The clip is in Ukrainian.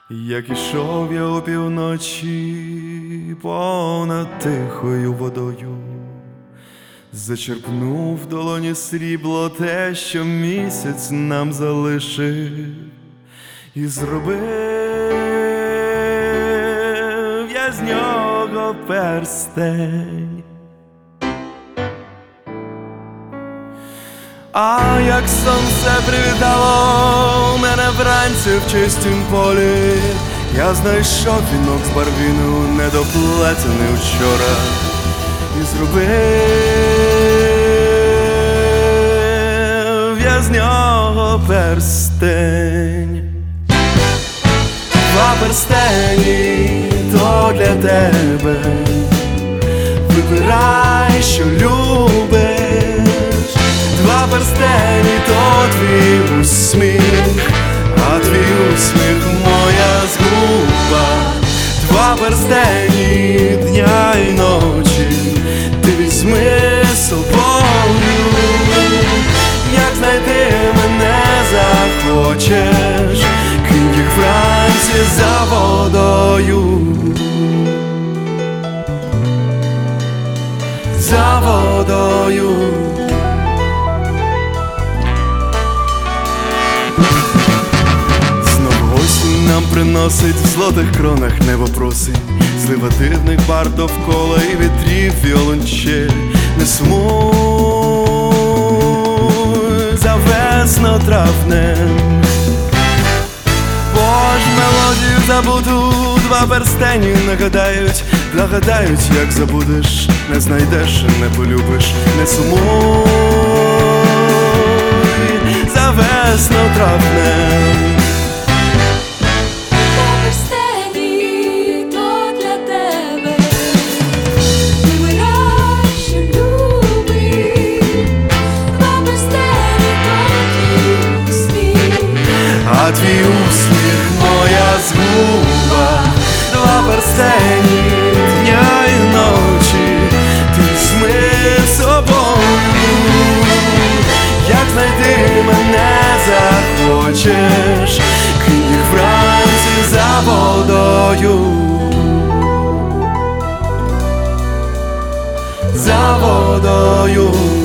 Як ішов я опівночі понад тихою водою, зачерпнув в долоні срібло те, що місяць нам залишив, і зробив я з нього перстень. А як сонце привітало мене вранці в чистім полі, я знайшов вінок з барвіну, недоплетений вчора, і зробив я з нього перстень. Два перстені то для тебе, вибирай, що любиш. Два перстені то твій усміх, а твій усміх моя згуба. Два перстені дня й ночі ти візьми з собою. Як знайти мене захочеш, кинь їх вранці за водою. За водою. Нам приносить в злотих кронах небо просить, злива дивних бар довкола і вітрів віолончель. Не сумуй за весно-травнем, бо ж мелодію забуду два перстені нагадають, як забудеш, не знайдеш, не полюбиш. Не сумуй за весно-травнем. А твій усміх моя згуба. Два перстені дня й ночі ти візьми з собою. Як знайти мене захочеш, кинь їх вранці за водою. За водою.